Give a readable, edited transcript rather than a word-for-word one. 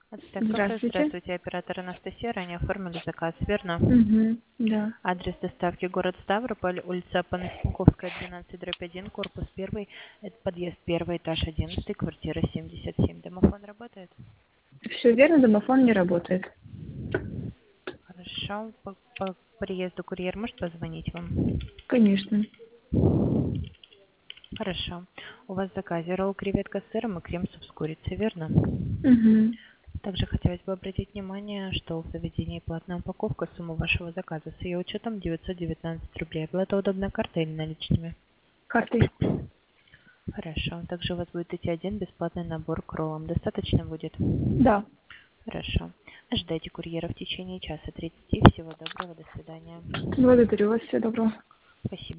Доставка. Здравствуйте. Здравствуйте, оператор Анастасия. Ранее оформили заказ, верно? Да. Адрес доставки город Ставрополь, улица Панасенковская, 12/1, корпус 1, это подъезд 1, этаж 11, квартира 77. Домофон работает? Все верно, домофон не работает. Хорошо. По приезду курьер может позвонить вам? Конечно. Хорошо. У вас в заказе ролл, креветка с сыром и крем-суп с курицей, верно? Угу. Также хотелось бы обратить внимание, что в заведении платная упаковка, сумма вашего заказа с ее учетом 919 рублей. Была это удобная карта или наличными? Картой. Хорошо. Также у вас будет идти один бесплатный набор к роллам. Достаточно будет? Да. Хорошо. Ожидайте курьера в течение часа 30. Всего доброго. До свидания. Благодарю вас. Всего доброго. Спасибо.